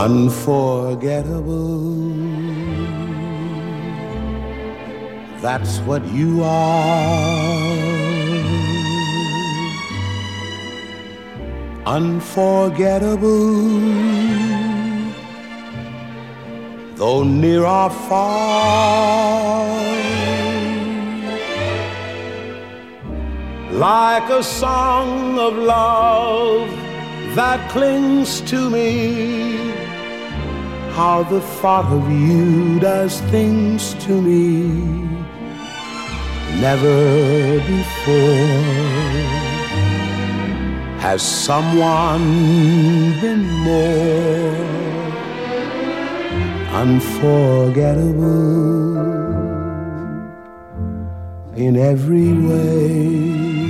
Unforgettable, that's what you are. Unforgettable, though near or far. Like a song of love that clings to me, how the thought of you does things to me never before has someone been more unforgettable in every way.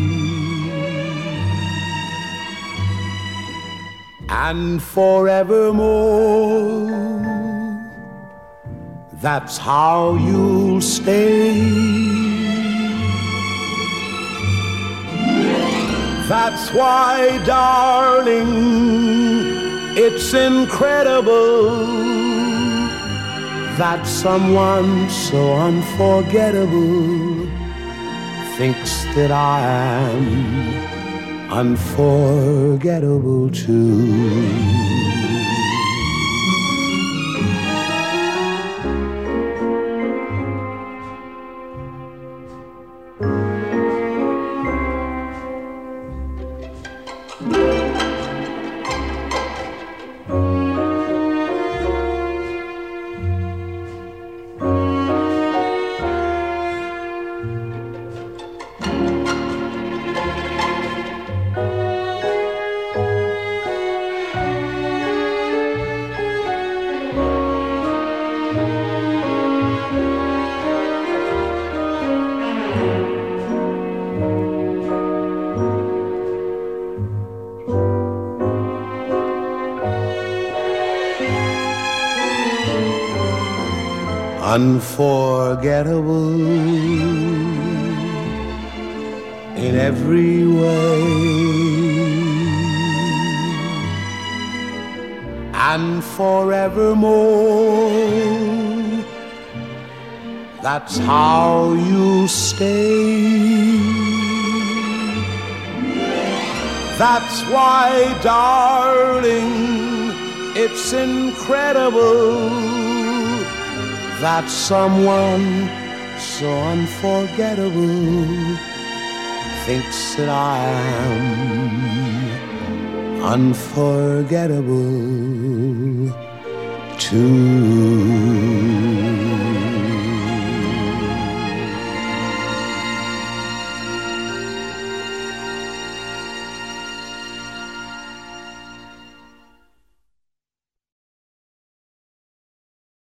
And forevermore, that's how you'll stay. That's why, darling, it's incredible that someone so unforgettable thinks that I am unforgettable too. Unforgettable in every way, and forevermore, that's how you stay. That's why, darling, it's incredible that someone so unforgettable thinks that I am unforgettable too.